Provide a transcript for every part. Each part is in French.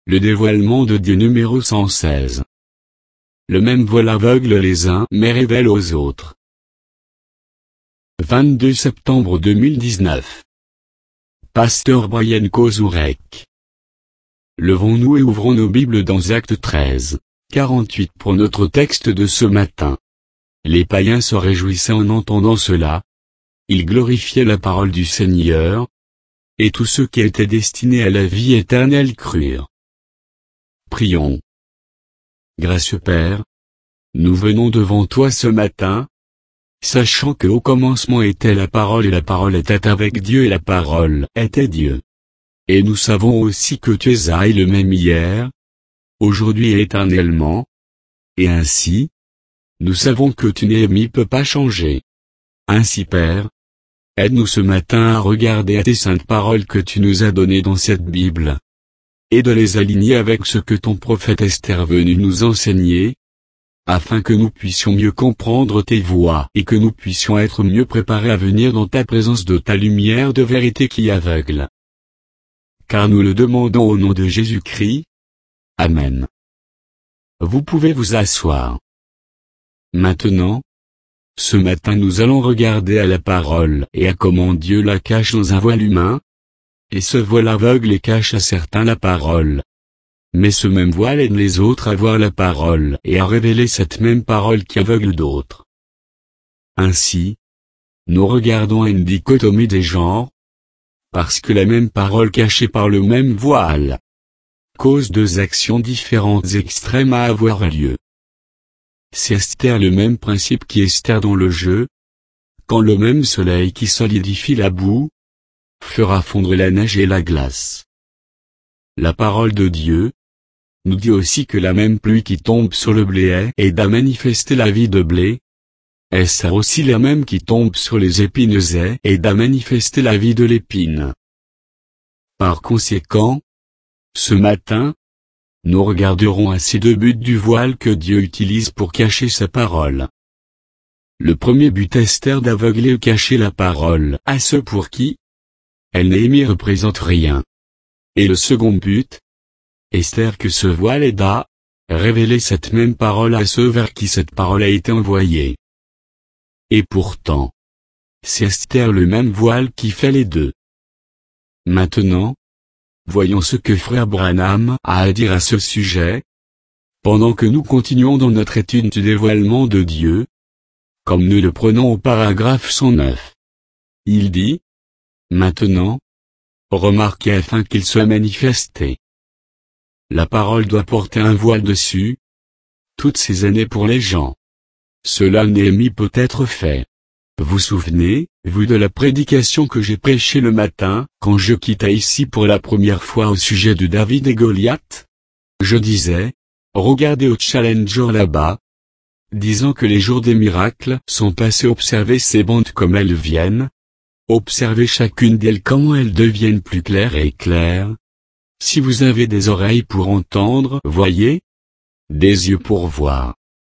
Le dévoilement de Dieu numéro 116. Le même voile aveugle les uns mais révèle aux autres. 22 septembre 2019. Pasteur Brian Kozurek. Levons-nous et ouvrons nos Bibles dans Actes 13, 48 pour notre texte de ce matin. Les païens se réjouissaient en entendant cela. Ils glorifiaient la parole du Seigneur. Et tous ceux qui étaient destinés à la vie éternelle crurent. Prions. Gracieux Père, nous venons devant toi ce matin, sachant que au commencement était la parole et la parole était avec Dieu et la parole était Dieu. Et nous savons aussi que tu es le même hier, aujourd'hui et éternellement. Et ainsi, nous savons que tu ne peux pas changer. Ainsi Père, aide-nous ce matin à regarder à tes saintes paroles que tu nous as données dans cette Bible, et de les aligner avec ce que ton prophète Esther est venu nous enseigner, afin que nous puissions mieux comprendre tes voies et que nous puissions être mieux préparés à venir dans ta présence de ta lumière de vérité qui aveugle. Car nous le demandons au nom de Jésus-Christ. Amen. Vous pouvez vous asseoir. Maintenant, ce matin nous allons regarder à la parole et à comment Dieu la cache dans un voile humain. Et ce voile aveugle et cache à certains la parole. Mais ce même voile aide les autres à voir la parole et à révéler cette même parole qui aveugle d'autres. Ainsi, nous regardons à une dichotomie des genres, parce que la même parole cachée par le même voile cause deux actions différentes et extrêmes à avoir lieu. C'est Esther le même principe qui Esther dans le jeu, quand le même soleil qui solidifie la boue fera fondre la neige et la glace. La parole de Dieu nous dit aussi que la même pluie qui tombe sur le blé aide à manifester la vie de blé. Est-ce aussi la même qui tombe sur les épines aide à manifester la vie de l'épine. Par conséquent, ce matin, nous regarderons à ces deux buts du voile que Dieu utilise pour cacher sa parole. Le premier but Esther d'aveugler ou cacher la parole à ceux pour qui elle ne représente rien. Et le second but, Esther que ce voile aide à révéler cette même parole à ceux vers qui cette parole a été envoyée. Et pourtant, c'est Esther le même voile qui fait les deux. Maintenant, voyons ce que frère Branham a à dire à ce sujet, pendant que nous continuons dans notre étude du dévoilement de Dieu, comme nous le prenons au paragraphe 109. Il dit, maintenant, remarquez afin qu'il soit manifesté. La parole doit porter un voile dessus, toutes ces années pour les gens. Cela n'est peut être fait. Vous souvenez, vous de la prédication que j'ai prêchée le matin, quand je quittais ici pour la première fois au sujet de David et Goliath? Je disais, regardez au Challenger là-bas, disant que les jours des miracles sont passés. Observez ces bandes comme elles viennent. Observez chacune d'elles comment elles deviennent plus claires et claires. Si vous avez des oreilles pour entendre, voyez. Des yeux pour voir.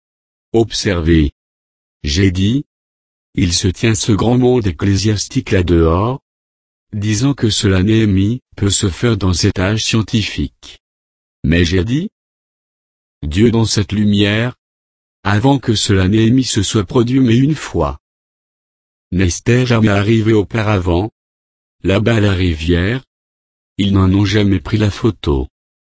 Observez. J'ai dit. Il se tient ce grand monde ecclésiastique là-dehors, disant que cela peut se faire dans cet âge scientifique. Mais j'ai dit. Dieu dans cette lumière, avant que cela se soit produit mais une fois. N'est-ce jamais arrivé auparavant? Là-bas à la rivière, ils n'en ont jamais pris la photo.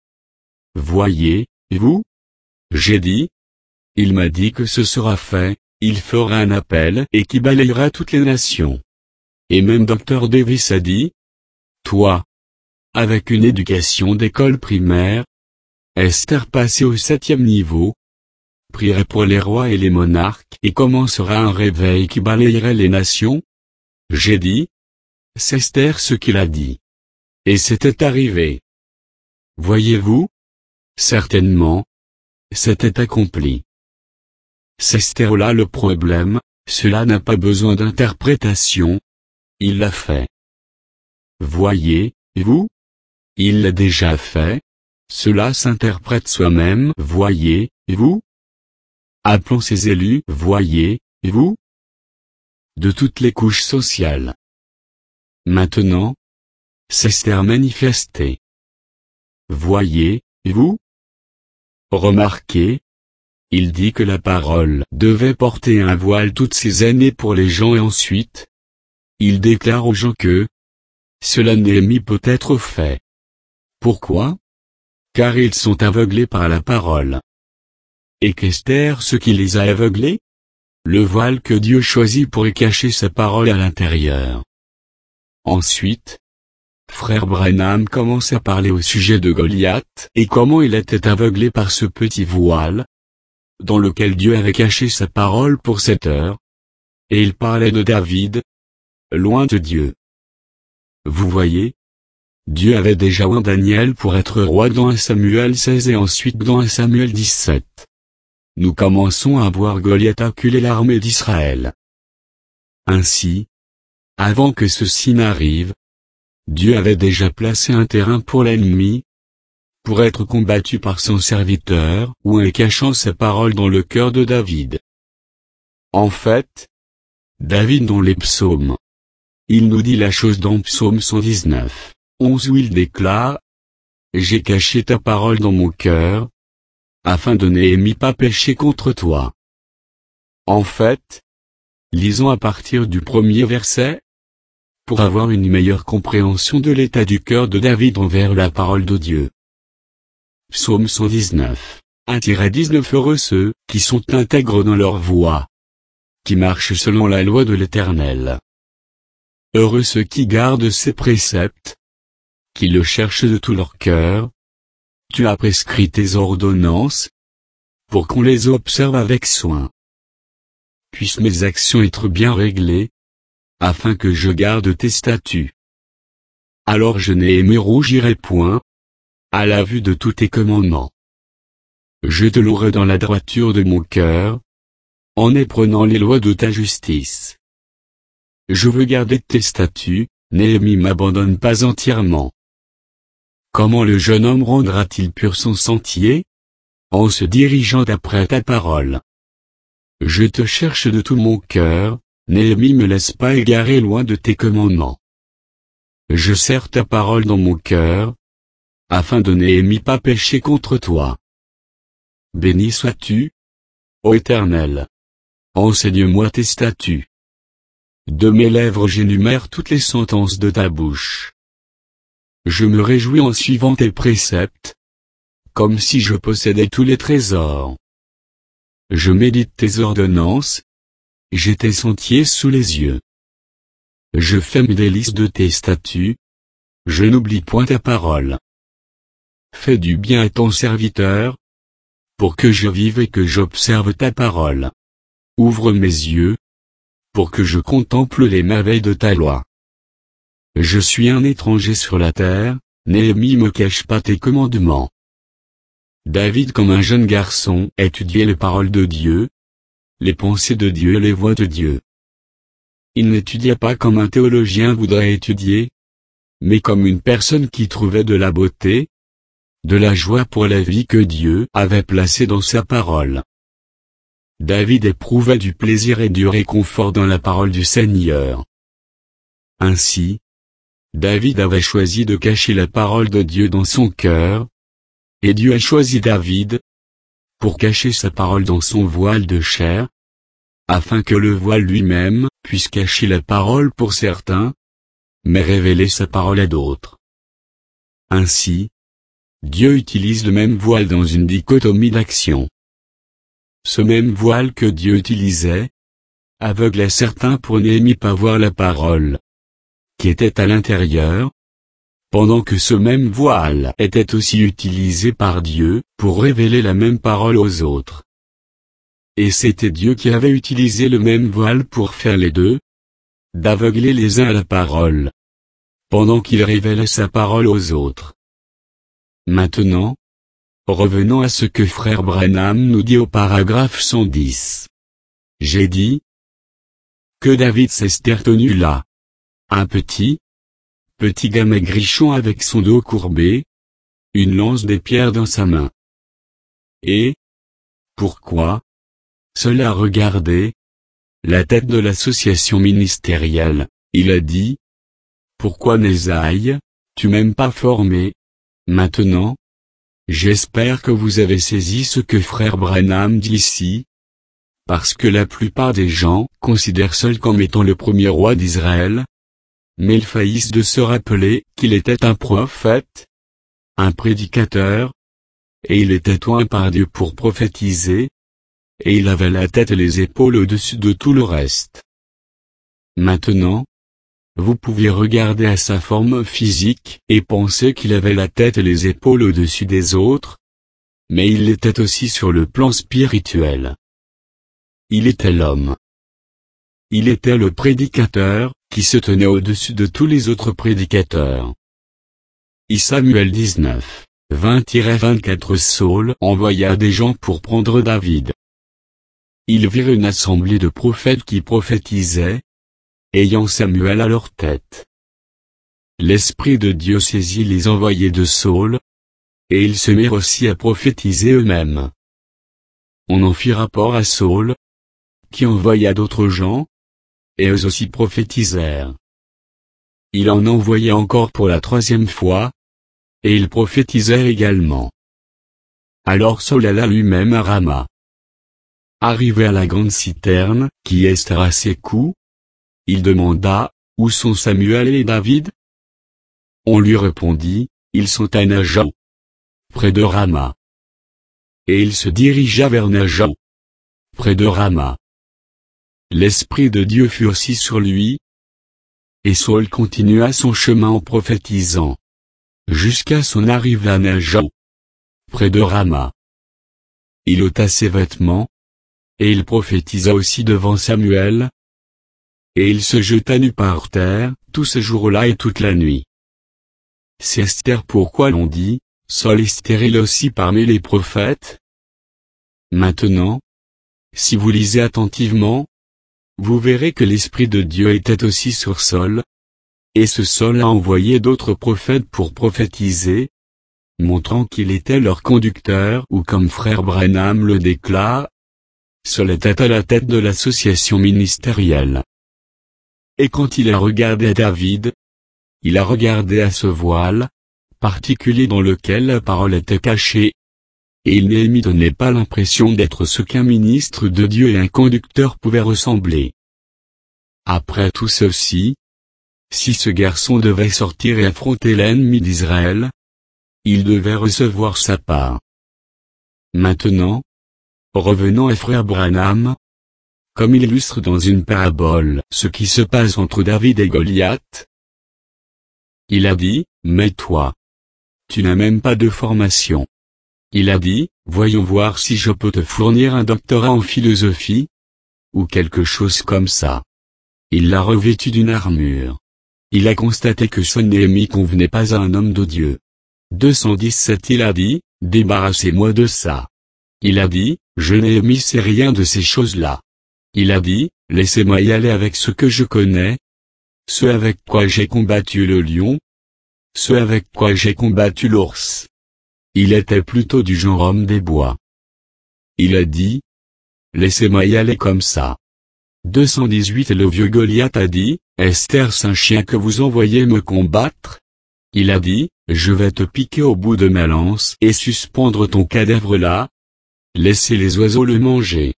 Voyez, vous? J'ai dit. Il m'a dit que ce sera fait, il fera un appel et qui balayera toutes les nations. Et même Dr Davis a dit. Toi, avec une éducation d'école primaire, Esther passée au 7e niveau, prierait pour les rois et les monarques et commencera un réveil qui balayerait les nations? J'ai dit. C'est Esther ce qu'il a dit. Et c'était arrivé. Voyez-vous? Certainement. C'était accompli. C'est Esther là le problème, cela n'a pas besoin d'interprétation. Il l'a fait. Voyez-vous? Il l'a déjà fait. Cela s'interprète soi-même. Voyez-vous? Appelons ces élus. Voyez-vous? De toutes les couches sociales. Maintenant, c'est Esther manifestée. Voyez, Et vous? Remarquez, il dit que la parole devait porter un voile toutes ces années pour les gens et ensuite, il déclare aux gens que cela Néhémie peut être fait. Pourquoi? Car ils sont aveuglés par la parole. Et qu'est-ce ce qui les a aveuglés? Le voile que Dieu choisit pour y cacher sa parole à l'intérieur. Ensuite, Frère Branham commence à parler au sujet de Goliath et comment il était aveuglé par ce petit voile, dans lequel Dieu avait caché sa parole pour cette heure. Et il parlait de David, loin de Dieu. Vous voyez? Dieu avait déjà oint Daniel pour être roi dans 1 Samuel 16 et ensuite dans 1 Samuel 17. Nous commençons à voir Goliath acculer l'armée d'Israël. Ainsi, avant que ceci n'arrive, Dieu avait déjà placé un terrain pour l'ennemi, pour être combattu par son serviteur, ou en cachant sa parole dans le cœur de David. En fait, David dans les psaumes, il nous dit la chose dans Psaume 119, 11 où il déclare « J'ai caché ta parole dans mon cœur, afin de n'aimer pas pécher contre toi. » En fait, lisons à partir du premier verset, pour avoir une meilleure compréhension de l'état du cœur de David envers la parole de Dieu. Psaume 119, 1-19 Heureux ceux qui sont intègres dans leur voie, qui marchent selon la loi de l'Éternel. Heureux ceux qui gardent ses préceptes, qui le cherchent de tout leur cœur. Tu as prescrit tes ordonnances, pour qu'on les observe avec soin. Puissent mes actions être bien réglées, afin que je garde tes statuts. Alors je ne rougirai point, à la vue de tous tes commandements. Je te louerai dans la droiture de mon cœur, en éprenant les lois de ta justice. Je veux garder tes statuts, Néhémie m'abandonne pas entièrement. Comment le jeune homme rendra-t-il pur son sentier? En se dirigeant d'après ta parole. Je te cherche de tout mon cœur, Néhémie me laisse pas égarer loin de tes commandements. Je serre ta parole dans mon cœur, afin de n'aimer pas pécher contre toi. Béni sois-tu, ô Éternel. Enseigne-moi tes statuts. De mes lèvres j'énumère toutes les sentences de ta bouche. Je me réjouis en suivant tes préceptes, comme si je possédais tous les trésors. Je médite tes ordonnances, j'ai tes sentiers sous les yeux. Je fais mes délices de tes statuts, je n'oublie point ta parole. Fais du bien à ton serviteur, pour que je vive et que j'observe ta parole. Ouvre mes yeux, pour que je contemple les merveilles de ta loi. Je suis un étranger sur la terre, Néhémie me cache pas tes commandements. David comme un jeune garçon étudiait les paroles de Dieu, les pensées de Dieu et les voies de Dieu. Il n'étudia pas comme un théologien voudrait étudier, mais comme une personne qui trouvait de la beauté, de la joie pour la vie que Dieu avait placée dans sa parole. David éprouvait du plaisir et du réconfort dans la parole du Seigneur. Ainsi, David avait choisi de cacher la parole de Dieu dans son cœur, et Dieu a choisi David, pour cacher sa parole dans son voile de chair, afin que le voile lui-même puisse cacher la parole pour certains, mais révéler sa parole à d'autres. Ainsi, Dieu utilise le même voile dans une dichotomie d'action. Ce même voile que Dieu utilisait, aveuglait certains pour n'aimer pas voir la parole, qui était à l'intérieur, pendant que ce même voile était aussi utilisé par Dieu, pour révéler la même parole aux autres. Et c'était Dieu qui avait utilisé le même voile pour faire les deux, d'aveugler les uns à la parole, pendant qu'il révélait sa parole aux autres. Maintenant, revenons à ce que frère Branham nous dit au paragraphe 110. J'ai dit que David s'était tenu là. Un petit gars maigrichon avec son dos courbé, une lance des pierres dans sa main. Et, pourquoi? Cela regardait la tête de l'association ministérielle, il a dit. Pourquoi Nézaïe, tu m'aimes pas formé? Maintenant, J'espère que vous avez saisi ce que frère Branham dit ici, parce que la plupart des gens considèrent Saül comme étant le premier roi d'Israël, mais ils faillissent de se rappeler qu'il était un prophète, un prédicateur, et il était oint par Dieu pour prophétiser, et il avait la tête et les épaules au-dessus de tout le reste. Maintenant, vous pouviez regarder à sa forme physique et penser qu'il avait la tête et les épaules au-dessus des autres, mais il l'était aussi sur le plan spirituel. Il était l'homme. Il était le prédicateur, qui se tenait au-dessus de tous les autres prédicateurs. Samuel 19, 20-24 Saül envoya des gens pour prendre David. Ils virent une assemblée de prophètes qui prophétisaient, ayant Samuel à leur tête. L'Esprit de Dieu saisit les envoyés de Saül, et ils se mirent aussi à prophétiser eux-mêmes. On en fit rapport à Saül, qui envoya d'autres gens, et eux aussi prophétisèrent. Il en envoya encore pour la 3e fois, et ils prophétisèrent également. Alors Saül alla lui-même à Rama. Arrivé à la grande citerne, qui est à ses coups, il demanda, où sont Samuel et David? On lui répondit, ils sont à Najaou, près de Rama. Et il se dirigea vers Najaou, près de Rama. L'Esprit de Dieu fut aussi sur lui, et Saül continua son chemin en prophétisant, jusqu'à son arrivée à Najaou, près de Rama. Il ôta ses vêtements, et il prophétisa aussi devant Samuel, et il se jeta nu par terre, tout ce jour-là et toute la nuit. C'est Esther pourquoi l'on dit, Saül est stérile aussi parmi les prophètes. Maintenant, si vous lisez attentivement, vous verrez que l'Esprit de Dieu était aussi sur Saül, et ce Saül a envoyé d'autres prophètes pour prophétiser, montrant qu'il était leur conducteur ou comme frère Branham le déclare, Saül était à la tête de l'association ministérielle. Et quand il a regardé David, il a regardé à ce voile, particulier dans lequel la parole était cachée, et il ne lui donnait pas l'impression d'être ce qu'un ministre de Dieu et un conducteur pouvaient ressembler. Après tout ceci, si ce garçon devait sortir et affronter l'ennemi d'Israël, il devait recevoir sa part. Maintenant, revenons à frère Branham, comme il illustre dans une parabole ce qui se passe entre David et Goliath. Il a dit, mais toi, tu n'as même pas de formation. Il a dit, voyons voir si je peux te fournir un doctorat en philosophie, ou quelque chose comme ça. Il l'a revêtu d'une armure. Il a constaté que ce Néhémie convenait pas à un homme de Dieu. 217 Il a dit, débarrassez-moi de ça. Il a dit, je Néhémie sais rien de ces choses-là. Il a dit, laissez-moi y aller avec ce que je connais, ce avec quoi j'ai combattu le lion, ce avec quoi j'ai combattu l'ours. Il était plutôt du genre homme des bois. Il a dit, laissez-moi y aller comme ça. 218 Et le vieux Goliath a dit, Esther c'est un chien que vous envoyez me combattre? Il a dit, je vais te piquer au bout de ma lance et suspendre ton cadavre là. Laissez les oiseaux le manger.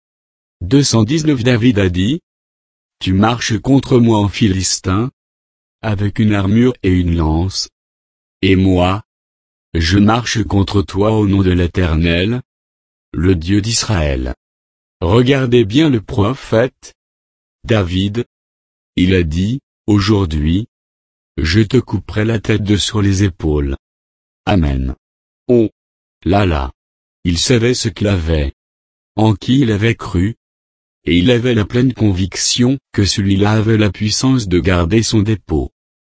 219 David a dit, tu marches contre moi en Philistin, avec une armure et une lance. Et moi, je marche contre toi au nom de l'Éternel, le Dieu d'Israël. Regardez bien le prophète David. Il a dit, aujourd'hui, je te couperai la tête de sur les épaules. Amen. Oh, là, il savait ce qu'il avait, en qui il avait cru, et il avait la pleine conviction que celui-là avait la puissance de garder son dépôt.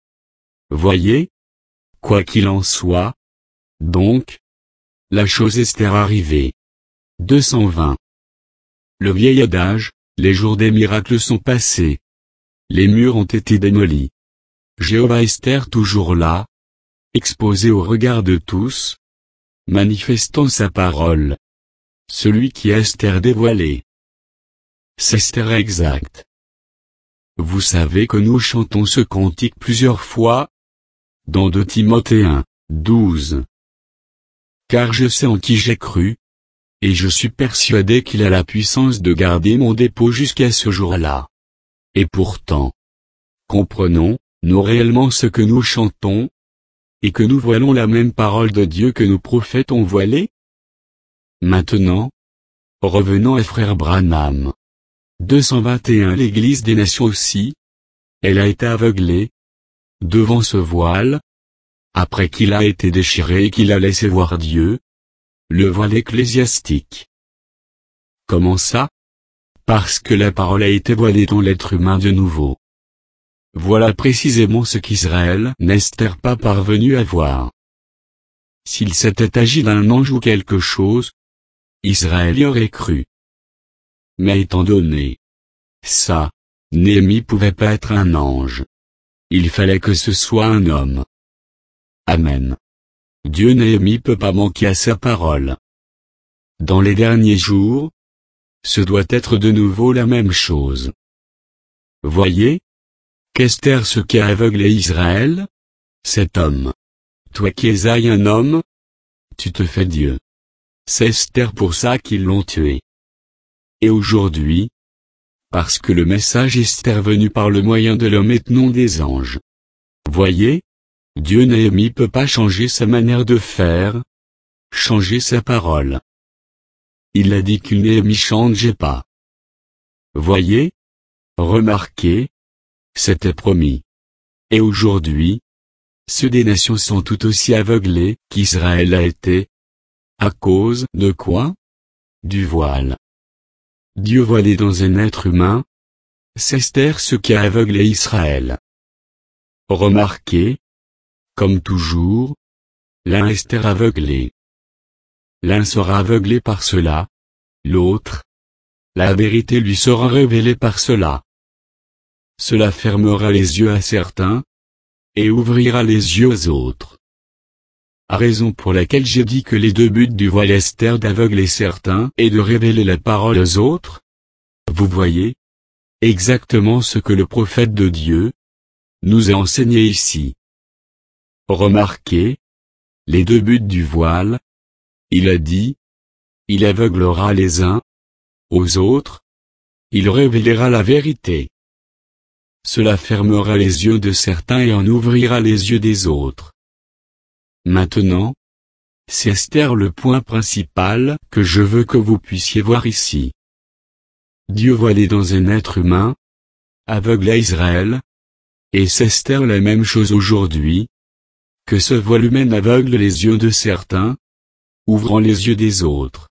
Voyez, quoi qu'il en soit, donc, la chose est arrivée. 220. Le vieil adage, les jours des miracles sont passés. Les murs ont été démolis. Jéhovah est toujours là, exposé au regard de tous, manifestant sa parole. Celui qui est Esther dévoilé. C'est Esther exact. Vous savez que nous chantons ce cantique plusieurs fois, dans 2 Timothée 1, 12. car je sais en qui j'ai cru, et je suis persuadé qu'il a la puissance de garder mon dépôt jusqu'à ce jour-là. Et pourtant, comprenons-nous réellement ce que nous chantons, et que nous voilons la même parole de Dieu que nos prophètes ont voilée? Maintenant, revenons à frère Branham. 221 L'Église des Nations aussi, elle a été aveuglée devant ce voile, après qu'il a été déchiré et qu'il a laissé voir Dieu, le voile ecclésiastique. Comment ça? Parce que la parole a été voilée dans l'être humain de nouveau. Voilà précisément ce qu'Israël n'est pas parvenu à voir. S'il s'était agi d'un ange ou quelque chose, Israël y aurait cru. Mais étant donné ça, Néhémie pouvait pas être un ange. Il fallait que ce soit un homme. Amen. Dieu Néhémie peut pas manquer à sa parole. Dans les derniers jours, ce doit être de nouveau la même chose. Voyez, qu'Esther ce qui a aveuglé Israël? Cet homme. Toi qui es un homme, tu te fais Dieu. C'est Esther pour ça qu'ils l'ont tué. Et aujourd'hui, parce que le message est venu par le moyen de l'homme et non des anges. Voyez, Dieu Néhémie peut pas changer sa manière de faire, changer sa parole. Il a dit qu'il Néhémie changeait pas. Voyez, remarquez, c'était promis. Et aujourd'hui, ceux des nations sont tout aussi aveuglés qu'Israël a été. À cause de quoi? Du voile. Dieu voilé dans un être humain, c'est Esther ce qui a aveuglé Israël. Remarquez, comme toujours, l'un est aveuglé. L'un sera aveuglé par cela, l'autre, la vérité lui sera révélée par cela. Cela fermera les yeux à certains, et ouvrira les yeux aux autres. Raison pour laquelle j'ai dit que les deux buts du voile est d'aveugler certains et de révéler la parole aux autres. Vous voyez exactement ce que le prophète de Dieu nous a enseigné ici. Remarquez, les deux buts du voile, il a dit, il aveuglera les uns aux autres, il révélera la vérité. Cela fermera les yeux de certains et en ouvrira les yeux des autres. Maintenant, c'est Esther le point principal que je veux que vous puissiez voir ici. Dieu voilé dans un être humain, aveugle à Israël, et c'est Esther la même chose aujourd'hui, que ce voile humain aveugle les yeux de certains, ouvrant les yeux des autres.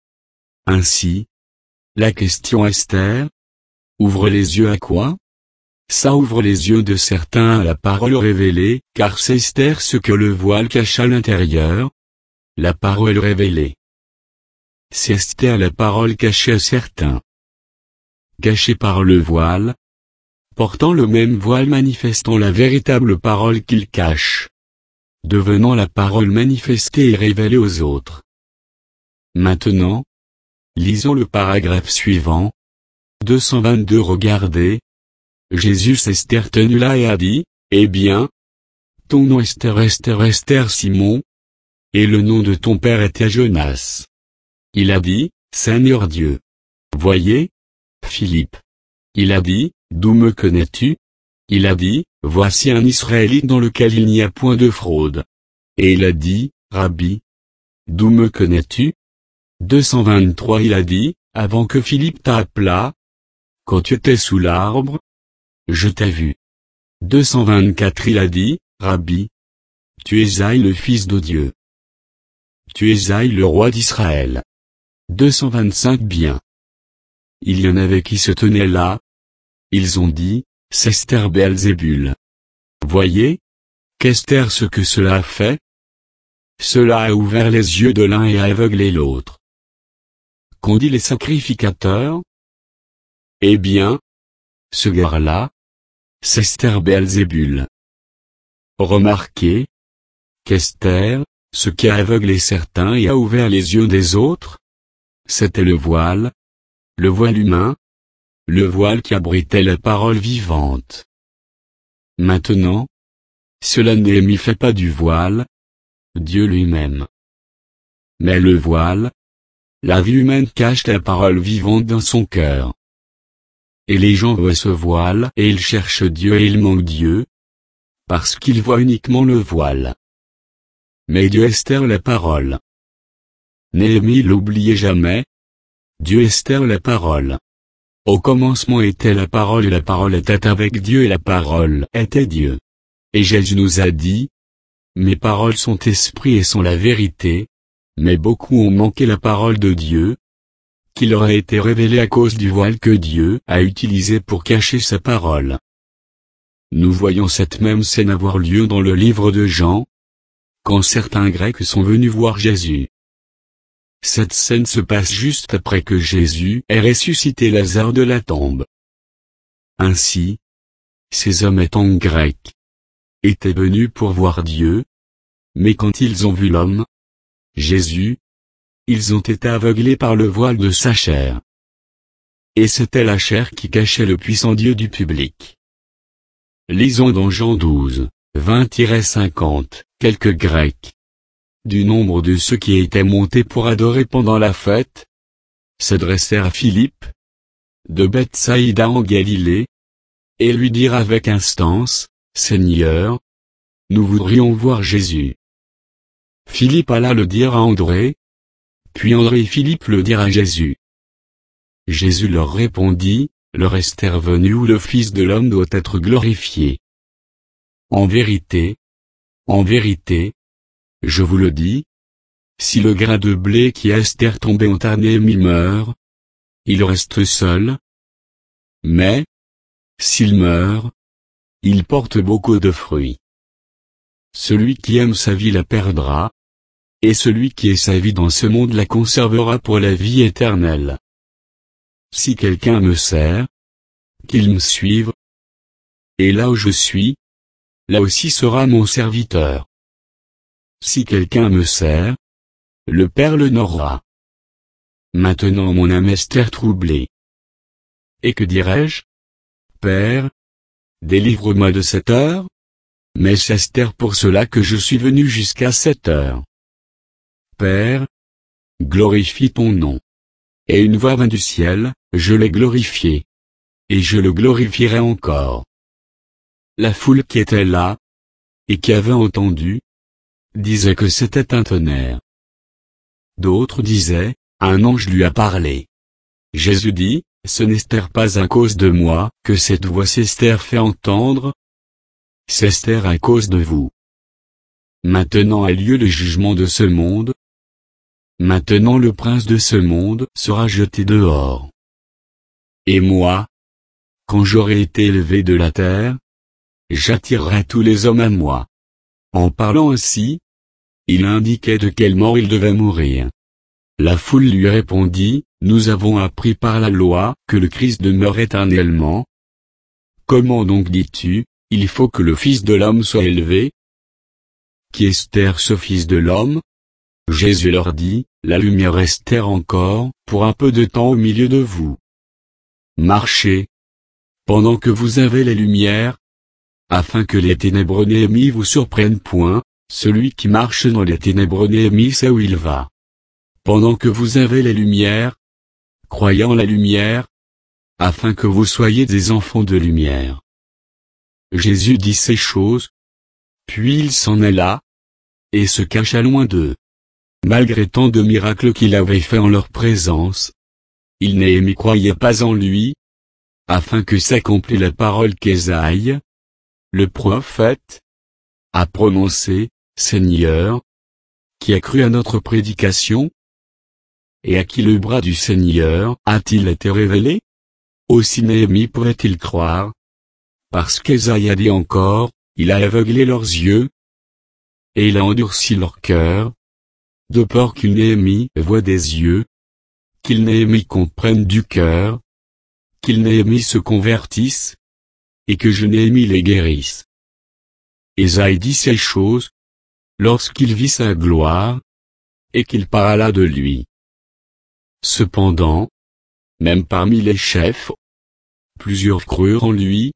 Ainsi, la question Esther, ouvre les yeux à quoi? Ça ouvre les yeux de certains à la parole révélée, car c'est Esther ce que le voile cache à l'intérieur, la parole révélée. C'est Esther la parole cachée à certains. Cachée par le voile, portant le même voile manifestant la véritable parole qu'il cache. Devenant la parole manifestée et révélée aux autres. Maintenant, lisons le paragraphe suivant. 222 Regardez. Jésus s'est tenu là et a dit, eh bien, ton nom Esther Simon, et le nom de ton père était Jonas. Il a dit, Seigneur Dieu. Voyez, Philippe. Il a dit, d'où me connais-tu? Il a dit, voici un Israélite dans lequel il n'y a point de fraude. Et il a dit, Rabbi. D'où me connais-tu? 223 Il a dit, avant que Philippe t'appelât, quand tu étais sous l'arbre, je t'ai vu. 224 Il a dit, Rabbi. Tu es le Fils de Dieu. Tu es le roi d'Israël. 225 Bien. Il y en avait qui se tenaient là. Ils ont dit, c'est Esther Béelzébul. Voyez, qu'Esther ce que cela a fait? Cela a ouvert les yeux de l'un et a aveuglé l'autre. Qu'ont dit les sacrificateurs? Eh bien, ce gars-là, c'est Esther Béelzébul. Remarquez, qu'Esther, ce qui a aveuglé certains et a ouvert les yeux des autres, c'était le voile humain, le voile qui abritait la parole vivante. Maintenant, cela Néhémie fait pas du voile, Dieu lui-même. Mais le voile, la vie humaine cache la parole vivante dans son cœur. Et les gens voient ce voile et ils cherchent Dieu et ils manquent Dieu, parce qu'ils voient uniquement le voile. Mais Dieu Esther la parole. Néhémie l'oubliait jamais. Dieu Esther la parole. Au commencement était la parole et la parole était avec Dieu et la parole était Dieu. Et Jésus nous a dit, mes paroles sont esprit et sont la vérité, mais beaucoup ont manqué la parole de Dieu, qui leur a été révélée à cause du voile que Dieu a utilisé pour cacher sa parole. Nous voyons cette même scène avoir lieu dans le livre de Jean, quand certains Grecs sont venus voir Jésus. Cette scène se passe juste après que Jésus ait ressuscité Lazare de la tombe. Ainsi, ces hommes étant grecs, étaient venus pour voir Dieu, mais quand ils ont vu l'homme, Jésus, ils ont été aveuglés par le voile de sa chair. Et c'était la chair qui cachait le puissant Dieu du public. Lisons dans Jean 12, 20-50, quelques Grecs, du nombre de ceux qui étaient montés pour adorer pendant la fête, s'adressèrent à Philippe, de Bethsaïda en Galilée, et lui dirent avec instance, Seigneur, nous voudrions voir Jésus. Philippe alla le dire à André, puis André et Philippe le dirent à Jésus. Jésus leur répondit, l'heure est venue où le Fils de l'homme doit être glorifié. En vérité, je vous le dis, si le grain de blé qui est tombé en terre Néhémie meurt, il reste seul. Mais, s'il meurt, il porte beaucoup de fruits. Celui qui aime sa vie la perdra, et celui qui est sa vie dans ce monde la conservera pour la vie éternelle. Si quelqu'un me sert, qu'il me suive. Et là où je suis, là aussi sera mon serviteur. Si quelqu'un me sert, le Père l'honorera. Maintenant mon âme est troublée. Et que dirai-je? Père, délivre-moi de cette heure? Mais c'est pour cela que je suis venu jusqu'à cette heure. Père, glorifie ton nom. Et une voix vint du ciel, je l'ai glorifié. Et je le glorifierai encore. La foule qui était là, et qui avait entendu, disait que c'était un tonnerre. D'autres disaient, un ange lui a parlé. Jésus dit, ce n'est pas à cause de moi que cette voix s'est fait entendre. C'est à cause de vous. Maintenant a lieu le jugement de ce monde. Maintenant le prince de ce monde sera jeté dehors. Et moi, quand j'aurai été élevé de la terre, j'attirerai tous les hommes à moi. En parlant ainsi, il indiquait de quelle mort il devait mourir. La foule lui répondit, nous avons appris par la loi que le Christ demeure éternellement. Comment donc dis-tu, il faut que le Fils de l'homme soit élevé? Qui est ce Fils de l'homme? Jésus leur dit, la lumière reste encore, pour un peu de temps au milieu de vous. Marchez, pendant que vous avez la lumière, afin que les ténèbres Néhémie vous surprennent point, celui qui marche dans les ténèbres Néhémie sait où il va. Pendant que vous avez la lumière, croyez en la lumière, afin que vous soyez des enfants de lumière. Jésus dit ces choses, puis il s'en alla, et se cacha loin d'eux. Malgré tant de miracles qu'il avait faits en leur présence, ils Néhémie croyaient pas en lui, afin que s'accomplisse la parole qu'Ésaïe, le prophète, a prononcée, Seigneur, qui a cru à notre prédication? Et à qui le bras du Seigneur a-t-il été révélé? Aussi Néhémie pouvait-il croire? Parce qu'Ésaïe a dit encore, il a aveuglé leurs yeux, et il a endurci leur cœur, de peur qu'il Néhémie voie des yeux, qu'il Néhémie comprenne du cœur, qu'il Néhémie se convertisse, et que je Néhémie les guérisse. Ésaïe dit ces choses, lorsqu'il vit sa gloire, et qu'il parla de lui. Cependant, même parmi les chefs, plusieurs crurent en lui,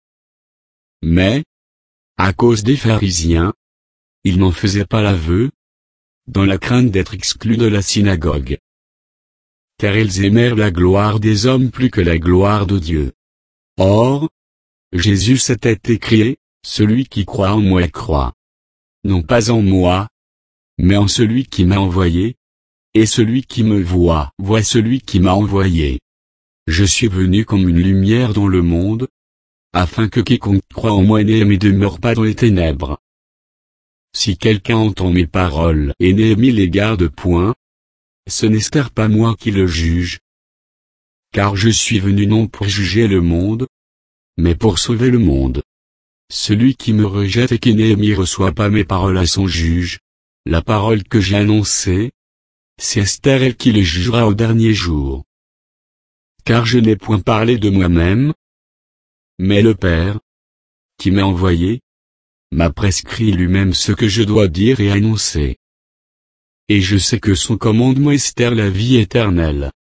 mais, à cause des pharisiens, il n'en faisait pas l'aveu, dans la crainte d'être exclus de la synagogue. Car ils aimèrent la gloire des hommes plus que la gloire de Dieu. Or, Jésus s'était écrié, « Celui qui croit en moi croit. Non pas en moi, mais en celui qui m'a envoyé. Et celui qui me voit, voit celui qui m'a envoyé. Je suis venu comme une lumière dans le monde, afin que quiconque croit en moi ne demeure pas dans les ténèbres. Si quelqu'un entend mes paroles et ne les garde point, ce n'est pas moi qui le juge. Car je suis venu non pour juger le monde, mais pour sauver le monde. Celui qui me rejette et qui ne reçoit pas mes paroles à son juge, la parole que j'ai annoncée, c'est elle qui le jugera au dernier jour. Car je n'ai point parlé de moi-même, mais le Père, qui m'a envoyé, m'a prescrit lui-même ce que je dois dire et annoncer. Et je sais que son commandement est la vie éternelle.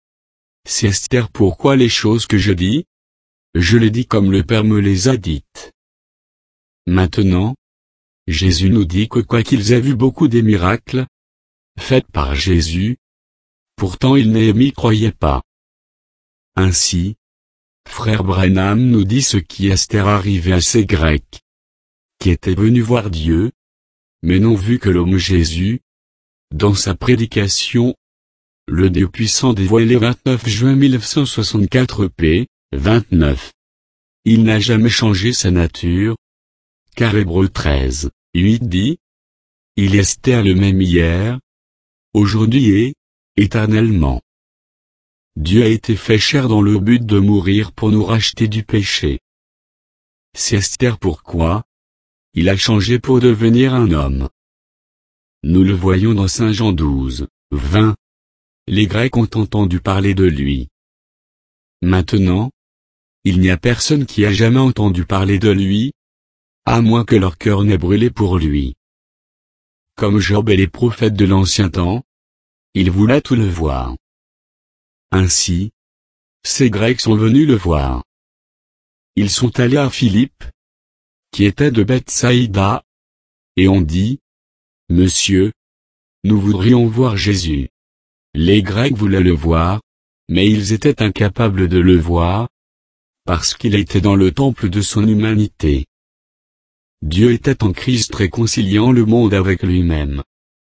C'est pourquoi les choses que je dis, je les dis comme le Père me les a dites. Maintenant, Jésus nous dit que quoiqu'ils aient vu beaucoup des miracles faits par Jésus, pourtant ils n'y croyaient pas. Ainsi, frère Branham nous dit ce qui est arrivé à ces Grecs, qui étaient venus voir Dieu, mais n'ont vu que l'homme Jésus. Dans sa prédication, le Dieu puissant dévoilé 29 juin 1964 p. 29. Il n'a jamais changé sa nature, car Hébreux 13, 8 dit, il est le même hier, aujourd'hui et, éternellement. Dieu a été fait chair dans le but de mourir pour nous racheter du péché. C'est pourquoi il a changé pour devenir un homme. Nous le voyons dans Saint Jean 12, 20. Les Grecs ont entendu parler de lui. Maintenant, il n'y a personne qui a jamais entendu parler de lui, à moins que leur cœur n'ait brûlé pour lui. Comme Job et les prophètes de l'ancien temps, ils voulaient tout le voir. Ainsi, ces Grecs sont venus le voir. Ils sont allés à Philippe, qui était de Bethsaïda, et ont dit, « Monsieur, nous voudrions voir Jésus. » Les Grecs voulaient le voir, mais ils étaient incapables de le voir, parce qu'il était dans le temple de son humanité. Dieu était en Christ réconciliant le monde avec lui-même.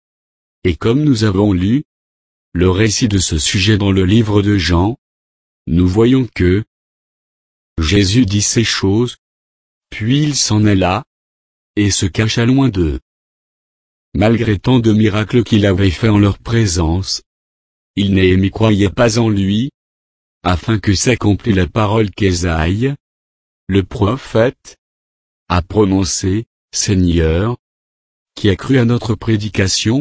Et comme nous avons lu le récit de ce sujet dans le livre de Jean, nous voyons que Jésus dit ces choses, puis il s'en alla, et se cacha loin d'eux. Malgré tant de miracles qu'il avait faits en leur présence, ils n'y croyaient pas en lui, afin que s'accomplît la parole qu'Ésaïe, le prophète, a prononcée, Seigneur, qui a cru à notre prédication,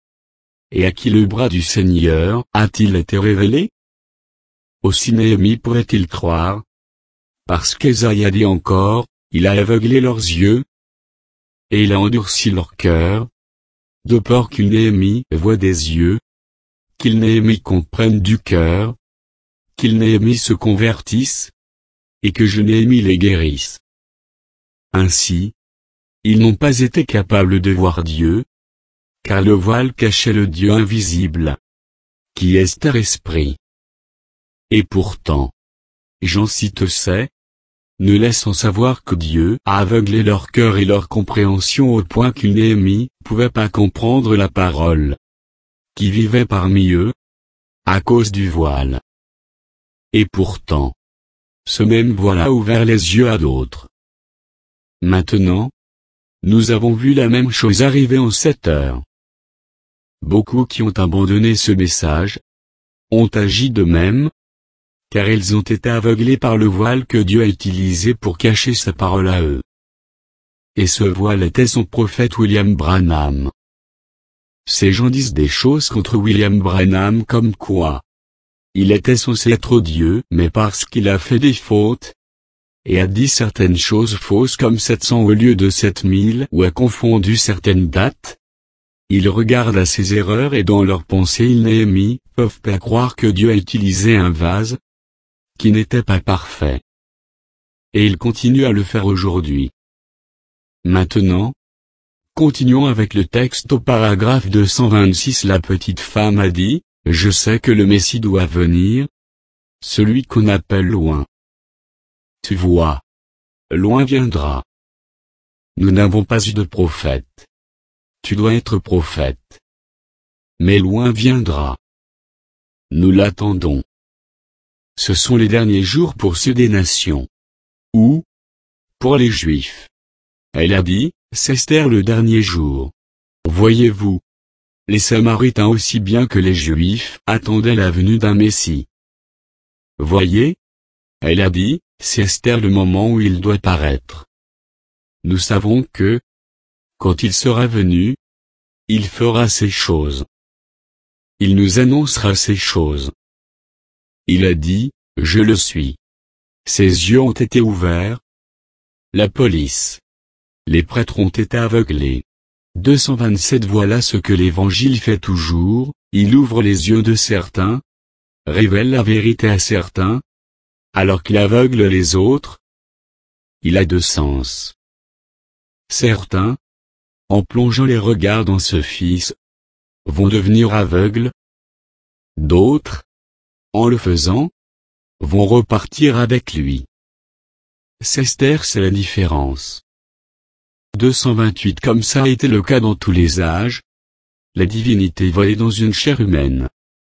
et à qui le bras du Seigneur a-t-il été révélé? Aussi Néhémie pourrait-il croire, parce qu'Ésaïe a dit encore, il a aveuglé leurs yeux, et il a endurci leur cœur, de peur qu'il Néhémie voie des yeux, qu'il Néhémie comprenne du cœur, qu'il Néhémie se convertisse, et que je Néhémie les guérisse. Ainsi, ils n'ont pas été capables de voir Dieu, car le voile cachait le Dieu invisible, qui est esprit. Et pourtant, Jean cite ces, ne laissant savoir que Dieu a aveuglé leur cœur et leur compréhension au point qu'une Néhémie pouvait pas comprendre la parole, qui vivait parmi eux, à cause du voile. Et pourtant, ce même voile a ouvert les yeux à d'autres. Maintenant, nous avons vu la même chose arriver en cette heure. Beaucoup qui ont abandonné ce message, ont agi de même, car ils ont été aveuglés par le voile que Dieu a utilisé pour cacher sa parole à eux. Et ce voile était son prophète William Branham. Ces gens disent des choses contre William Branham comme quoi il était censé être Dieu, mais parce qu'il a fait des fautes, et a dit certaines choses fausses comme 700 au lieu de 7000 ou a confondu certaines dates, ils regardent à ces erreurs et dans leurs pensées ils Néhémie peuvent pas croire que Dieu a utilisé un vase qui n'était pas parfait. Et ils continuent à le faire aujourd'hui. Maintenant, Continuons avec le texte au paragraphe 226. La petite femme a dit, « Je sais que le Messie doit venir, celui qu'on appelle loin. Tu vois, loin viendra. Nous n'avons pas eu de prophète. Tu dois être prophète. Mais loin viendra. Nous l'attendons. Ce sont les derniers jours pour ceux des nations. Ou, pour les Juifs. Elle a dit, c'est Esther le dernier jour. Voyez-vous, les Samaritains aussi bien que les Juifs attendaient la venue d'un Messie. Voyez, elle a dit, c'est Esther le moment où il doit paraître. Nous savons que, quand il sera venu, il fera ces choses. Il nous annoncera ces choses. Il a dit, je le suis. Ses yeux ont été ouverts. La police. Les prêtres ont été aveuglés. 227. Voilà ce que l'Évangile fait toujours, il ouvre les yeux de certains, révèle la vérité à certains, alors qu'il aveugle les autres. Il a deux sens. Certains, en plongeant les regards dans ce Fils, vont devenir aveugles. D'autres, en le faisant, vont repartir avec lui. Esther, c'est la différence. 228. Comme ça a été le cas dans tous les âges, la divinité volait dans une chair humaine.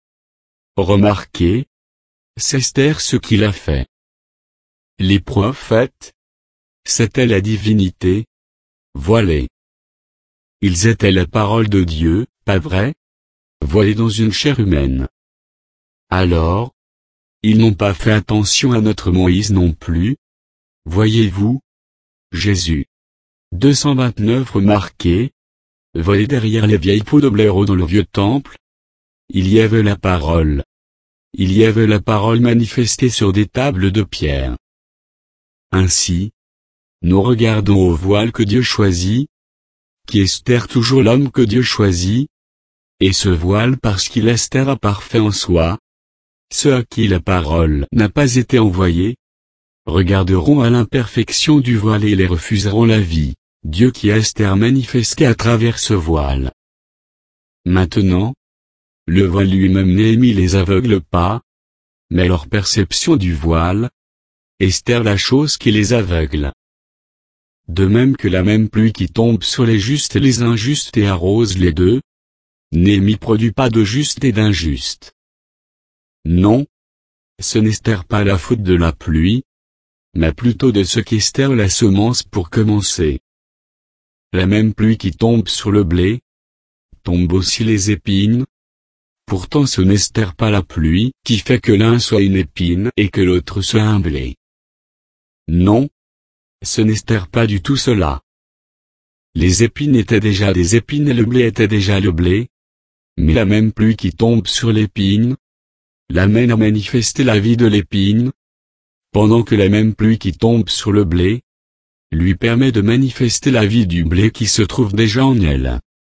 Remarquez, c'est Esther ce qu'il a fait. Les prophètes, c'était la divinité, voilée. Ils étaient la parole de Dieu, pas vrai? Voilés dans une chair humaine. Alors, ils n'ont pas fait attention à notre Moïse non plus. Voyez-vous, Jésus. 229. Remarquez, voilé derrière les vieilles pots de blaireau dans le vieux temple, il y avait la parole. Il y avait la parole manifestée sur des tables de pierre. Ainsi, nous regardons au voile que Dieu choisit, qui est Esther toujours l'homme que Dieu choisit, et ce voile parce qu'il est Esther parfait en soi, ceux à qui la parole n'a pas été envoyée, regarderont à l'imperfection du voile et les refuseront la vie, Dieu qui est Esther manifesté à travers ce voile. Maintenant, le voile lui-même Néhémie les aveugle pas, mais leur perception du voile, Esther la chose qui les aveugle. De même que la même pluie qui tombe sur les justes et les injustes et arrose les deux, Néhémie produit pas de juste et d'injuste. Non, ce n'est Esther pas la faute de la pluie, mais plutôt de ce qu'Esther la semence pour commencer. La même pluie qui tombe sur le blé, tombe aussi les épines. Pourtant ce n'est Esther pas la pluie qui fait que l'un soit une épine et que l'autre soit un blé. Non, ce n'est Esther pas du tout cela. Les épines étaient déjà des épines et le blé était déjà le blé. Mais la même pluie qui tombe sur l'épine, l'amène à manifester la vie de l'épine, pendant que la même pluie qui tombe sur le blé, lui permet de manifester la vie du blé qui se trouve déjà en elle.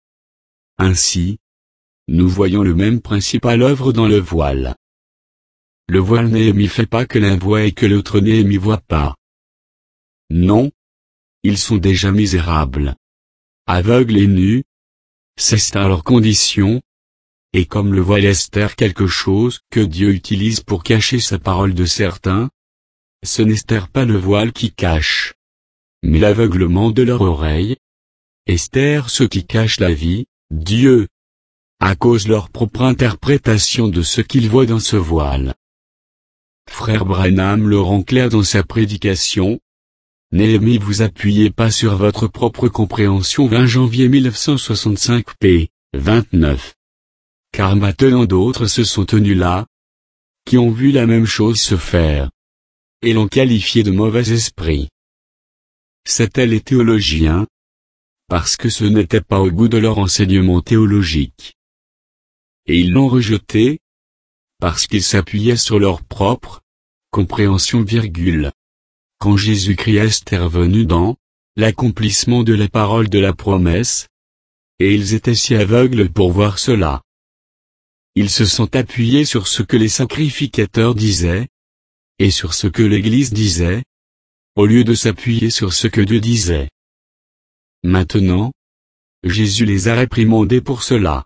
Ainsi, nous voyons le même principe à l'œuvre dans le voile. Le voile Néhémie fait pas que l'un voit et que l'autre Néhémie voit pas. Non. Ils sont déjà misérables. Aveugles et nus. C'est à leur condition. Et comme le voile Esther quelque chose que Dieu utilise pour cacher sa parole de certains, ce n'est Esther pas le voile qui cache, mais l'aveuglement de leur oreille. Esther ce qui cache la vie, Dieu, à cause de leur propre interprétation de ce qu'ils voient dans ce voile. Frère Branham le rend clair dans sa prédication. Néhémie, vous appuyez pas sur votre propre compréhension. 20 janvier 1965 p. 29. Car maintenant d'autres se sont tenus là, qui ont vu la même chose se faire, et l'ont qualifié de mauvais esprit. C'étaient les théologiens, parce que ce n'était pas au goût de leur enseignement théologique. Et ils l'ont rejeté, parce qu'ils s'appuyaient sur leur propre compréhension. Quand Jésus-Christ est intervenu dans l'accomplissement de la parole de la promesse, et ils étaient si aveugles pour voir cela. Ils se sont appuyés sur ce que les sacrificateurs disaient, et sur ce que l'Église disait, au lieu de s'appuyer sur ce que Dieu disait. Maintenant, Jésus les a réprimandés pour cela.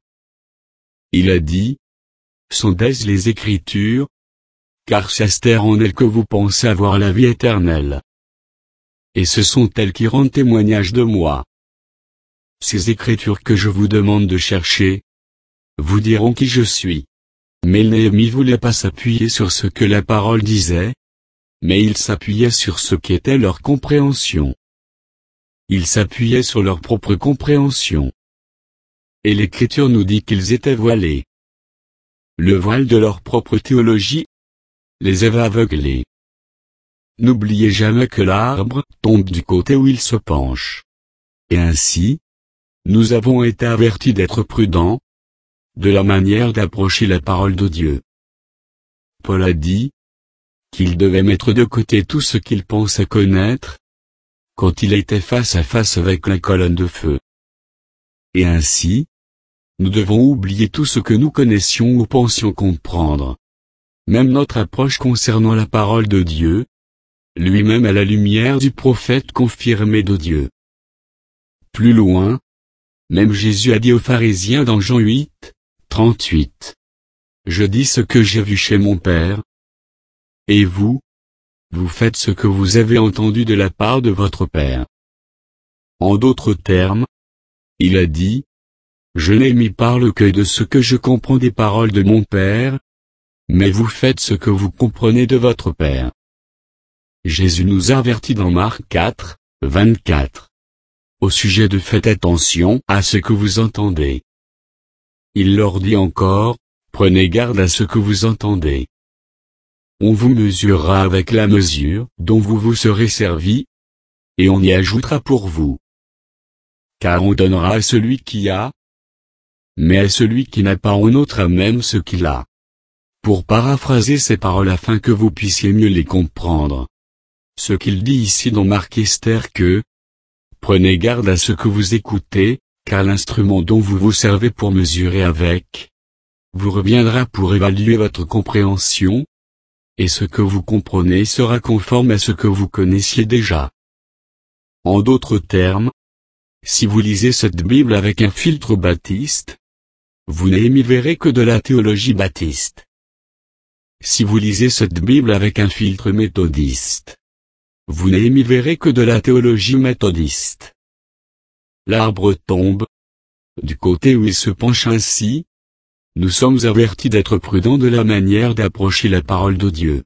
Il a dit, sondez les Écritures, car c'est en elles que vous pensez avoir la vie éternelle. Et ce sont elles qui rendent témoignage de moi. Ces Écritures que je vous demande de chercher, vous diront qui je suis. Mais Néhémie voulait pas s'appuyer sur ce que la parole disait, mais il s'appuyait sur ce qu'était leur compréhension. Ils s'appuyaient sur leur propre compréhension. Et l'Écriture nous dit qu'ils étaient voilés. Le voile de leur propre théologie les avait aveuglés. N'oubliez jamais que l'arbre tombe du côté où il se penche. Et ainsi, nous avons été avertis d'être prudents, de la manière d'approcher la parole de Dieu. Paul a dit qu'il devait mettre de côté tout ce qu'il pensait connaître, quand il était face à face avec la colonne de feu. Et ainsi, nous devons oublier tout ce que nous connaissions ou pensions comprendre. Même notre approche concernant la parole de Dieu, lui-même à la lumière du prophète confirmé de Dieu. Plus loin, même Jésus a dit aux pharisiens dans Jean 8, 38. Je dis ce que j'ai vu chez mon Père. Et vous, vous faites ce que vous avez entendu de la part de votre Père. En d'autres termes, il a dit, je n'ai parle que de ce que je comprends des paroles de mon Père, mais vous faites ce que vous comprenez de votre Père. Jésus nous avertit dans Marc 4, 24. Au sujet de faites attention à ce que vous entendez. Il leur dit encore, prenez garde à ce que vous entendez. On vous mesurera avec la mesure dont vous vous serez servi, et on y ajoutera pour vous. Car on donnera à celui qui a, mais à celui qui n'a pas on ôtera même ce qu'il a. Pour paraphraser ces paroles afin que vous puissiez mieux les comprendre. Ce qu'il dit ici dans Marc Esther que, prenez garde à ce que vous écoutez, car l'instrument dont vous vous servez pour mesurer avec, vous reviendra pour évaluer votre compréhension, et ce que vous comprenez sera conforme à ce que vous connaissiez déjà. En d'autres termes, si vous lisez cette Bible avec un filtre baptiste, vous n'y verrez que de la théologie baptiste. Si vous lisez cette Bible avec un filtre méthodiste, vous n'y verrez que de la théologie méthodiste. L'arbre tombe du côté où il se penche ainsi. Nous sommes avertis d'être prudents de la manière d'approcher la parole de Dieu.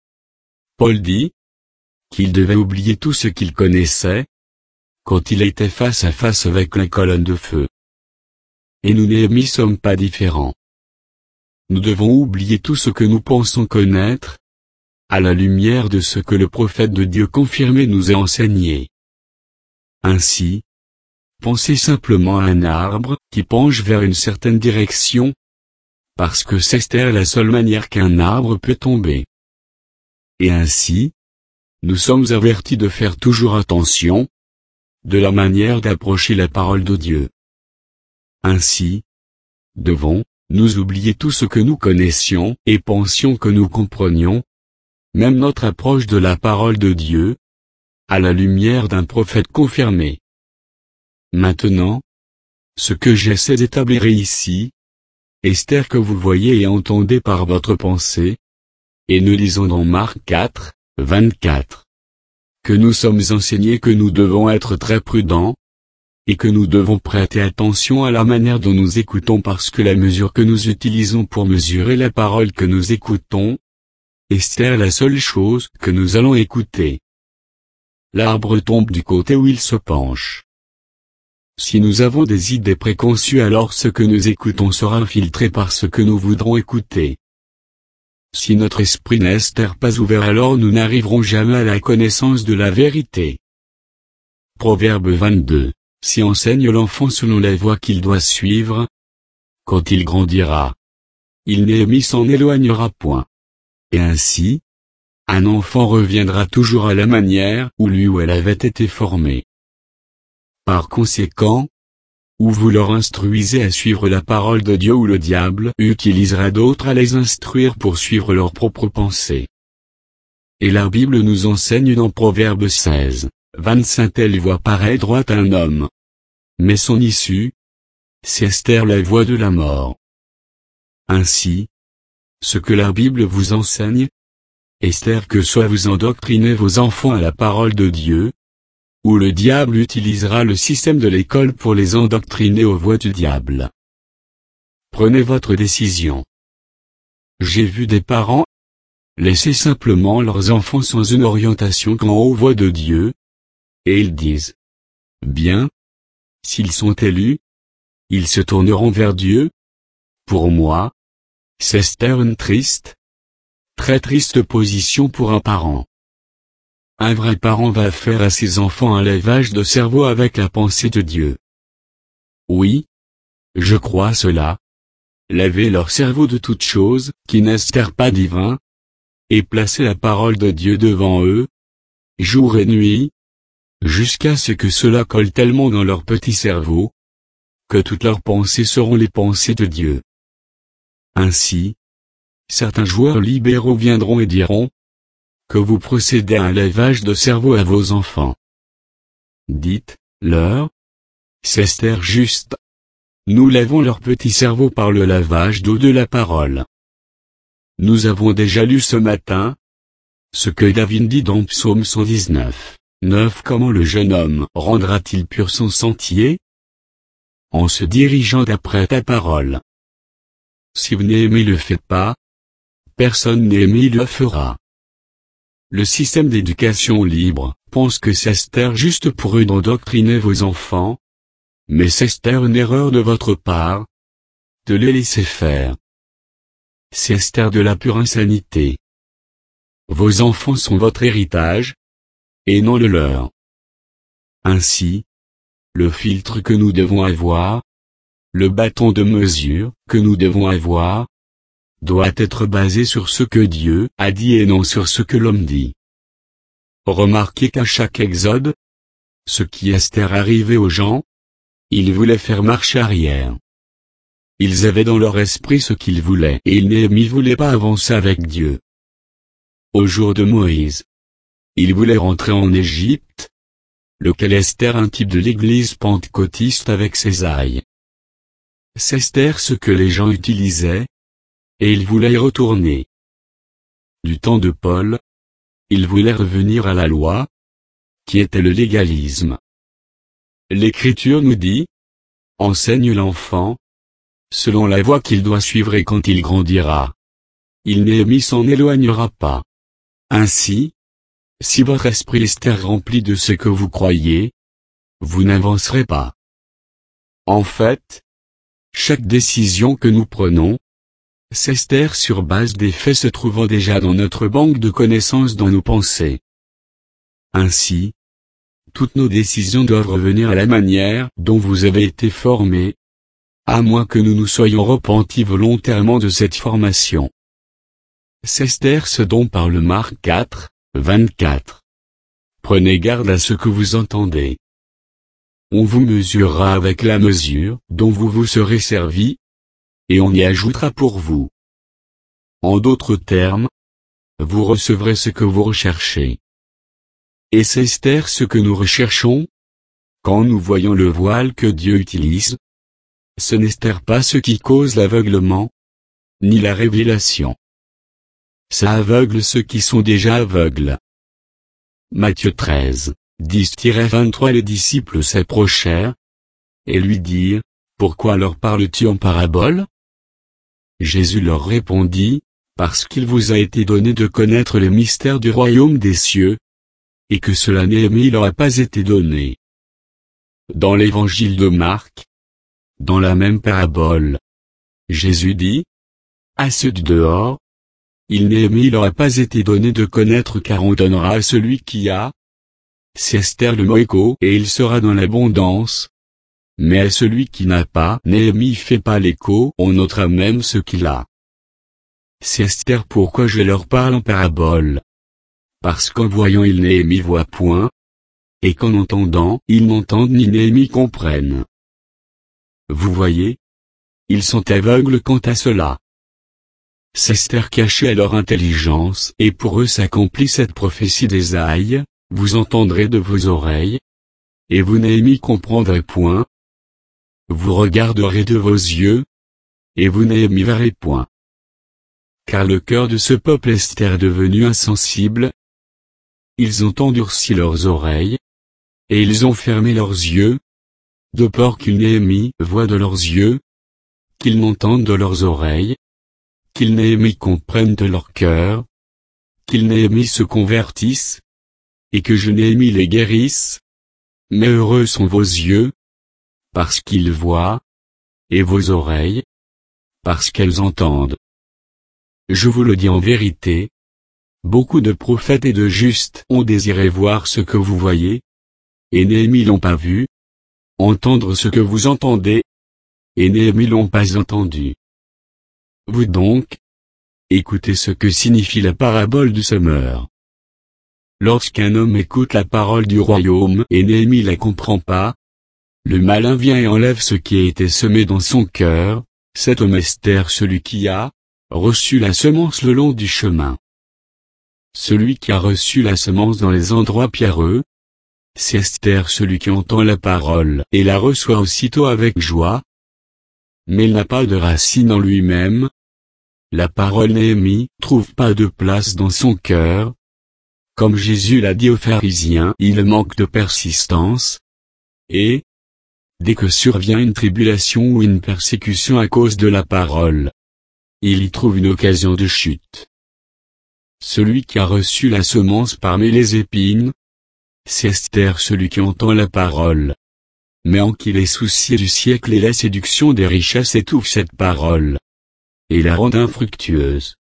Paul dit qu'il devait oublier tout ce qu'il connaissait quand il était face à face avec la colonne de feu. Et nous n'y sommes pas différents. Nous devons oublier tout ce que nous pensons connaître, à la lumière de ce que le prophète de Dieu confirmé nous a enseigné. Ainsi, pensez simplement à un arbre qui penche vers une certaine direction, parce que c'est la seule manière qu'un arbre peut tomber. Et ainsi, nous sommes avertis de faire toujours attention, de la manière d'approcher la parole de Dieu. Ainsi, devons-nous oublier tout ce que nous connaissions et pensions que nous comprenions, même notre approche de la parole de Dieu, à la lumière d'un prophète confirmé. Maintenant, ce que j'essaie d'établir ici, Esther que vous voyez et entendez par votre pensée, et nous lisons dans Marc 4, 24, que nous sommes enseignés que nous devons être très prudents, et que nous devons prêter attention à la manière dont nous écoutons parce que la mesure que nous utilisons pour mesurer la parole que nous écoutons, est la seule chose que nous allons écouter. L'arbre tombe du côté où il se penche. Si nous avons des idées préconçues alors ce que nous écoutons sera infiltré par ce que nous voudrons écouter. Si notre esprit n'est pas ouvert alors nous n'arriverons jamais à la connaissance de la vérité. Proverbe 22. Si enseigne l'enfant selon la voie qu'il doit suivre, quand il grandira, il s'en éloignera point. Et ainsi, un enfant reviendra toujours à la manière où lui ou elle avait été formé. Par conséquent, ou vous leur instruisez à suivre la parole de Dieu ou le diable utilisera d'autres à les instruire pour suivre leurs propres pensées. Et la Bible nous enseigne dans Proverbe 16, 25 elle voit paraître droit un homme. Mais son issue, c'est Esther, la voie de la mort. Ainsi, ce que la Bible vous enseigne, Esther, que soit vous endoctrinez vos enfants à la parole de Dieu, ou le diable utilisera le système de l'école pour les endoctriner aux voies du diable. Prenez votre décision. J'ai vu des parents laisser simplement leurs enfants sans une orientation aux voies de Dieu, et ils disent, bien, s'ils sont élus, ils se tourneront vers Dieu. Pour moi, c'est une très triste position pour un parent. Un vrai parent va faire à ses enfants un lavage de cerveau avec la pensée de Dieu. Oui, je crois cela. Laver leur cerveau de toutes choses qui n'est pas divin, et placer la parole de Dieu devant eux, jour et nuit, jusqu'à ce que cela colle tellement dans leur petit cerveau, que toutes leurs pensées seront les pensées de Dieu. Ainsi, certains joueurs libéraux viendront et diront que vous procédez à un lavage de cerveau à vos enfants. Dites-leur, c'est Esther juste. Nous lavons leur petit cerveau par le lavage d'eau de la parole. Nous avons déjà lu ce matin ce que David dit dans Psaume 119, 9. Comment le jeune homme rendra-t-il pur son sentier? En se dirigeant d'après ta parole. Si vous n'aimez le faites pas, personne n'aimé le fera. Le système d'éducation libre pense que c'est Esther juste pour eux d'endoctriner vos enfants, mais c'est une erreur de votre part de les laisser faire. C'est Esther de la pure insanité. Vos enfants sont votre héritage, et non le leur. Ainsi, le filtre que nous devons avoir, le bâton de mesure que nous devons avoir, doit être basé sur ce que Dieu a dit et non sur ce que l'homme dit. Remarquez qu'à chaque exode, ce qui est arrivé aux gens, ils voulaient faire marche arrière. Ils avaient dans leur esprit ce qu'ils voulaient et Néhémie voulait pas avancer avec Dieu. Au jour de Moïse, ils voulaient rentrer en Égypte, lequel est un type de l'église pentecôtiste avec ses ailles. C'est ce que les gens utilisaient, et ils voulaient y retourner. Du temps de Paul, ils voulaient revenir à la loi, qui était le légalisme. L'Écriture nous dit, enseigne l'enfant, selon la voie qu'il doit suivre et quand il grandira, Néhémie s'en éloignera pas. Ainsi, si votre esprit est rempli de ce que vous croyez, vous n'avancerez pas. En fait, chaque décision que nous prenons, c'est sur base des faits se trouvant déjà dans notre banque de connaissances dans nos pensées. Ainsi, toutes nos décisions doivent revenir à la manière dont vous avez été formés, à moins que nous nous soyons repentis volontairement de cette formation. C'est ce dont parle Marc 4, 24. Prenez garde à ce que vous entendez. On vous mesurera avec la mesure dont vous vous serez servi, et on y ajoutera pour vous. En d'autres termes, vous recevrez ce que vous recherchez. Et c'est ce que nous recherchons. Quand nous voyons le voile que Dieu utilise, ce n'est pas ce qui cause l'aveuglement, ni la révélation. Ça aveugle ceux qui sont déjà aveugles. Matthieu 13, 10-23. Les disciples s'approchèrent, et lui dirent, pourquoi leur parles-tu en parabole? Jésus leur répondit, parce qu'il vous a été donné de connaître les mystères du royaume des cieux, et que cela Néhémie leur a pas été donné. Dans l'évangile de Marc, dans la même parabole, Jésus dit, à ceux du dehors, Néhémie leur a pas été donné de connaître car on donnera à celui qui a. C'est le moïko et il sera dans l'abondance. Mais à celui qui n'a pas, Néhémie fait pas l'écho, on notera même ce qu'il a. C'est pourquoi je leur parle en parabole. Parce qu'en voyant Néhémie voit point, et qu'en entendant, ils n'entendent ni Néhémie comprennent. Vous voyez? Ils sont aveugles quant à cela. C'est caché à leur intelligence, et pour eux s'accomplit cette prophétie d'Ésaïe, vous entendrez de vos oreilles, et vous Néhémie comprendrez point, vous regarderez de vos yeux, et vous n'y verrez point. Car le cœur de ce peuple est devenu insensible. Ils ont endurci leurs oreilles, et ils ont fermé leurs yeux, de peur qu'ils n'aient voix de leurs yeux, qu'ils n'entendent de leurs oreilles, qu'ils n'aient comprennent de leur cœur, qu'ils n'aient se convertissent, et que je n'aie les guérisse. Mais heureux sont vos yeux, parce qu'ils voient, et vos oreilles, parce qu'elles entendent. Je vous le dis en vérité, beaucoup de prophètes et de justes ont désiré voir ce que vous voyez, et n'aient l'ont pas vu, entendre ce que vous entendez, et n'aient l'ont pas entendu. Vous donc, écoutez ce que signifie la parabole du semeur. Lorsqu'un homme écoute la parole du royaume et n'aime la comprend pas, le malin vient et enlève ce qui a été semé dans son cœur. Cet homme est celui qui a reçu la semence le long du chemin. Celui qui a reçu la semence dans les endroits pierreux, c'est celui qui entend la parole et la reçoit aussitôt avec joie, mais il n'a pas de racine en lui-même. La parole trouve pas de place dans son cœur. Comme Jésus l'a dit aux pharisiens, il manque de persistance, et, dès que survient une tribulation ou une persécution à cause de la parole, il y trouve une occasion de chute. Celui qui a reçu la semence parmi les épines, c'est celui qui entend la parole, mais en qui les soucis du siècle et la séduction des richesses étouffent cette parole, et la rendent infructueuse.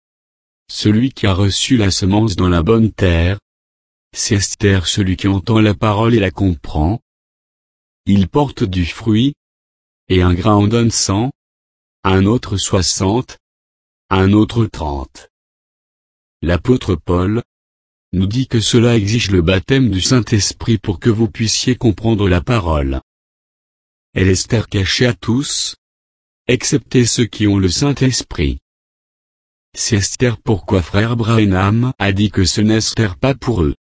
Celui qui a reçu la semence dans la bonne terre, c'est celui qui entend la parole et la comprend. Il porte du fruit, et un grain en donne 100, un autre 60, un autre 30. L'apôtre Paul nous dit que cela exige le baptême du Saint-Esprit pour que vous puissiez comprendre la parole. Elle est cachée à tous, excepté ceux qui ont le Saint-Esprit. C'est pourquoi frère Branham a dit que ce n'est pas pour eux.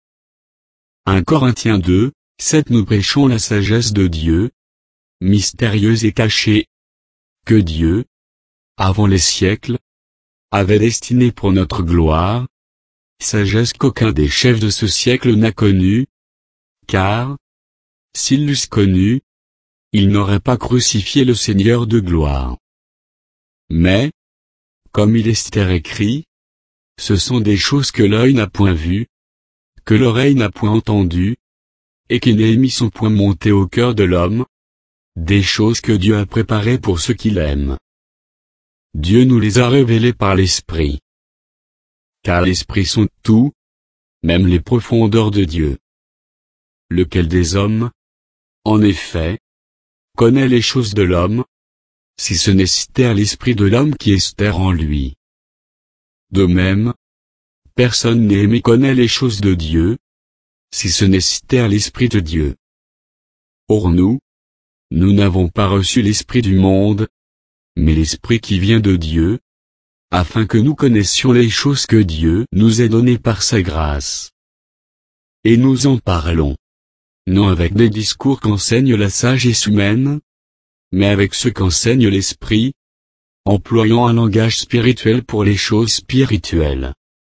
1 Corinthiens 2, 7 Nous prêchons la sagesse de Dieu, mystérieuse et cachée, que Dieu, avant les siècles, avait destinée pour notre gloire, sagesse qu'aucun des chefs de ce siècle n'a connue, car, s'ils l'eussent connue, ils n'auraient pas crucifié le Seigneur de gloire. Mais, comme il est écrit, ce sont des choses que l'œil n'a point vues, que l'oreille n'a point entendues, et qui n'y sont point montées au cœur de l'homme, des choses que Dieu a préparées pour ceux qui l'aiment. Dieu nous les a révélées par l'Esprit. Car l'Esprit sonde tout, même les profondeurs de Dieu. Lequel des hommes, en effet, connaît les choses de l'homme, si ce n'est l'Esprit de l'homme qui est en lui. De même, personne ne connaît les choses de Dieu, si ce n'est l'Esprit de Dieu. Or nous n'avons pas reçu l'Esprit du monde, mais l'Esprit qui vient de Dieu, afin que nous connaissions les choses que Dieu nous a données par sa grâce. Et nous en parlons, non avec des discours qu'enseigne la sagesse humaine, mais avec ce qu'enseigne l'Esprit, employant un langage spirituel pour les choses spirituelles.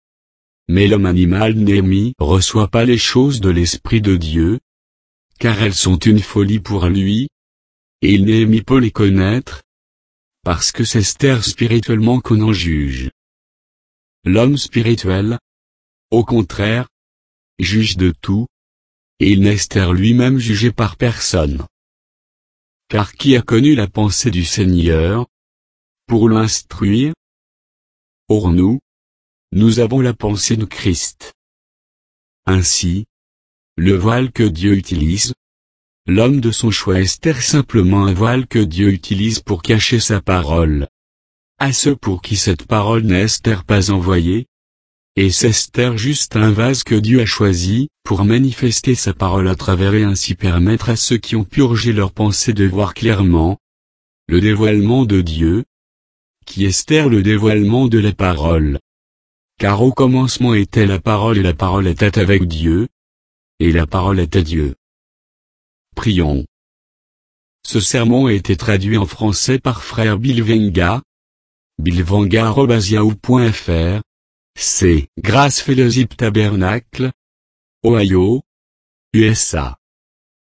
Mais l'homme animal reçoit pas les choses de l'Esprit de Dieu, car elles sont une folie pour lui, et il peut les connaître, parce que c'est spirituellement qu'on en juge. L'homme spirituel, au contraire, juge de tout, et il n'est lui-même jugé par personne. Car qui a connu la pensée du Seigneur, pour l'instruire? Or nous avons la pensée de Christ. Ainsi, le voile que Dieu utilise, l'homme de son choix est simplement un voile que Dieu utilise pour cacher sa parole. À ceux pour qui cette parole n'est pas envoyée, et c'est juste un vase que Dieu a choisi, pour manifester sa parole à travers et ainsi permettre à ceux qui ont purgé leur pensée de voir clairement le dévoilement de Dieu, qui est le dévoilement de la parole. Car au commencement était la parole et la parole était avec Dieu, et la parole était Dieu. Prions. Ce sermon a été traduit en français par frère Bill Venga. billvenga@yahoo.fr. C'est Grace Fellowship Tabernacle, Ohio, USA.